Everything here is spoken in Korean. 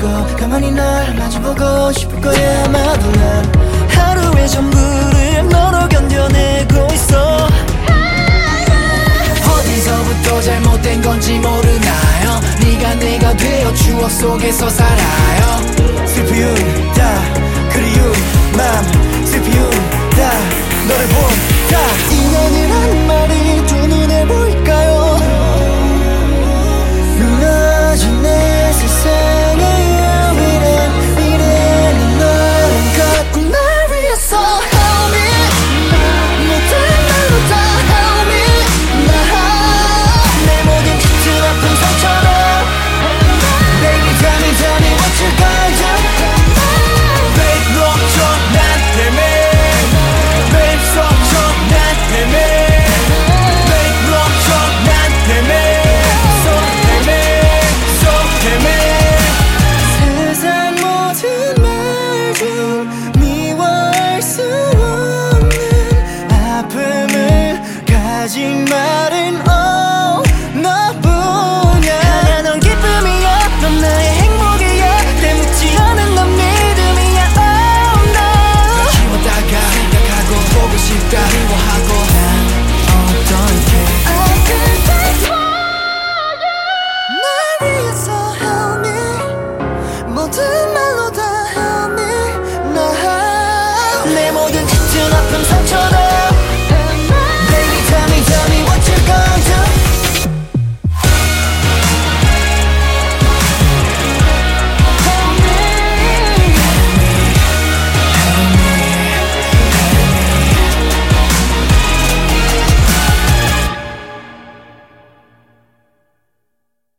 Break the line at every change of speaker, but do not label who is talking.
거 가만히 날 마주보고 싶을 거야. 아마도 난 하루의 전부를 너로 견뎌내고 있어. 어디서부터 잘못된 건지 모르나요? 네가 내가 되어 추억 속에서 살아요. 슬피운 다 그리운 맘 슬피운 다 너를 본다. 인연이란 말이 두 눈에 보일까요? 무너진 내